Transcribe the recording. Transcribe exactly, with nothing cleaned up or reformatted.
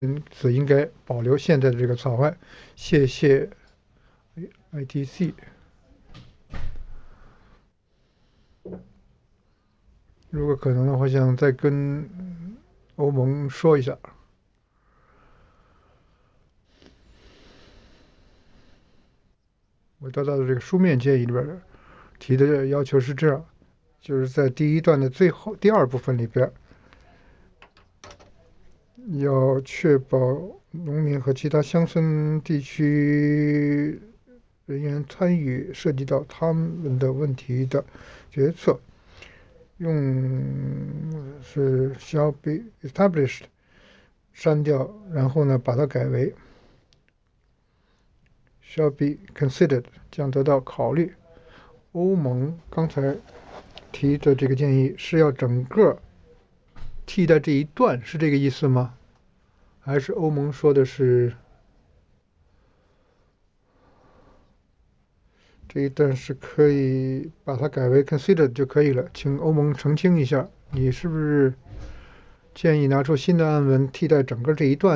因此应该保留现在的这个草案。谢谢 I T C。如果可能的话，想再跟欧盟说一下。我得到的这个书面建议里边提的要求是这样，就是在第一段的最后第二部分里边，要确保农民和其他乡村地区人员参与涉及到他们的问题的决策，用是 shall be established 删掉，然后呢把它改为 shall be considered 将得到考虑。欧盟刚才提的这个建议是要整个替代这一段，是这个意思吗？还是欧盟说的是这一段是可以把它改为 considered 就可以了？请欧盟澄清一下，你是不是建议拿出新的案文替代整个这一段？